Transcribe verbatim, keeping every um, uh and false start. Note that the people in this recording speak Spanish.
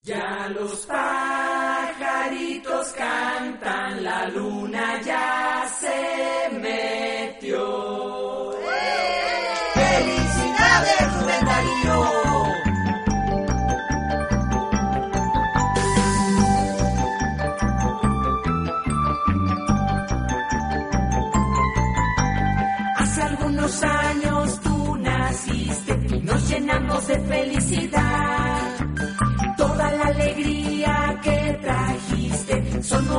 Ya los pajaritos cantan, la luna ya se metió. ¡Felicidades, Rubén Darío! Hace algunos años tú naciste y nos llenamos de felicidad. Toda la alegría que trajiste son